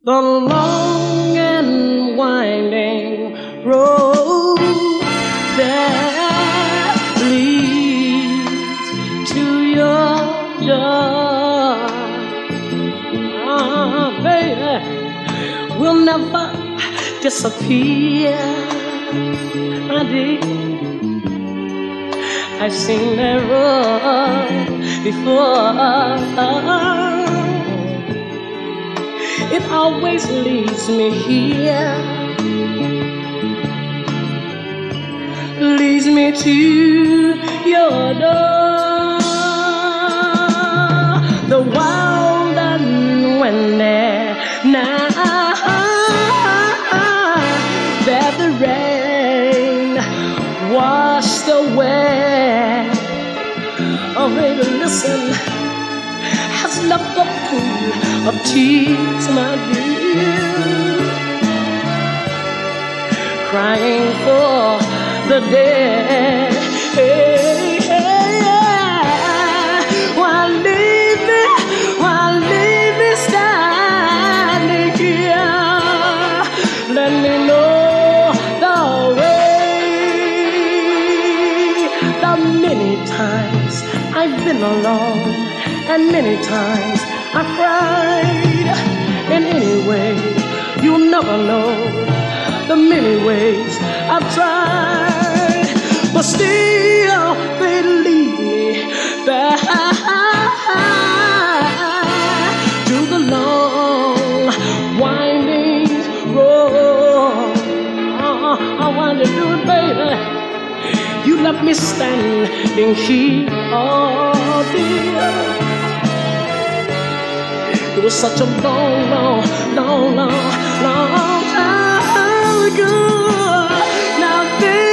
The long and winding road that leads to your door, baby, will never disappear. My dear, I've seen that road before. It always leads me here, leads me to your door. The wild and windy night that the rain washed away. Oh, baby, listen, has left a pool of tears, my dear, crying for the dead. Hey, hey, yeah. While leaving standing here, let me know the way. The many times I've been alone, and many times I cried. In any way, you'll never know the many ways I've tried, but still they lead me back to the long, winding road. I want to do it, baby. You left me standing here, oh dear. It was such a long time ago. Now,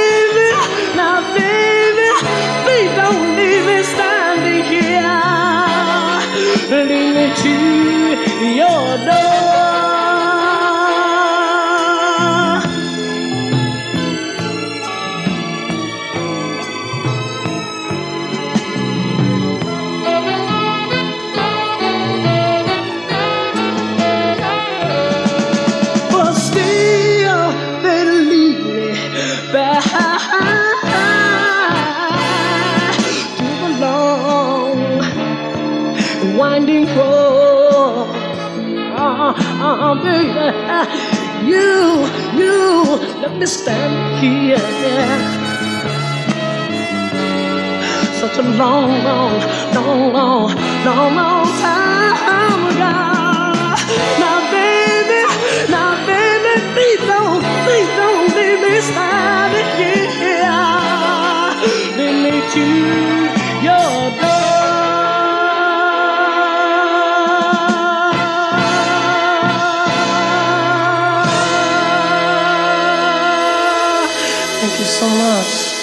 baby, please don't leave me standing here. Lead me to your door. Back to the long, winding road. Baby, you let me stand here. Such a long time ago. Now, baby, please don't leave me standing here. Lead me to your door. Thank you so much.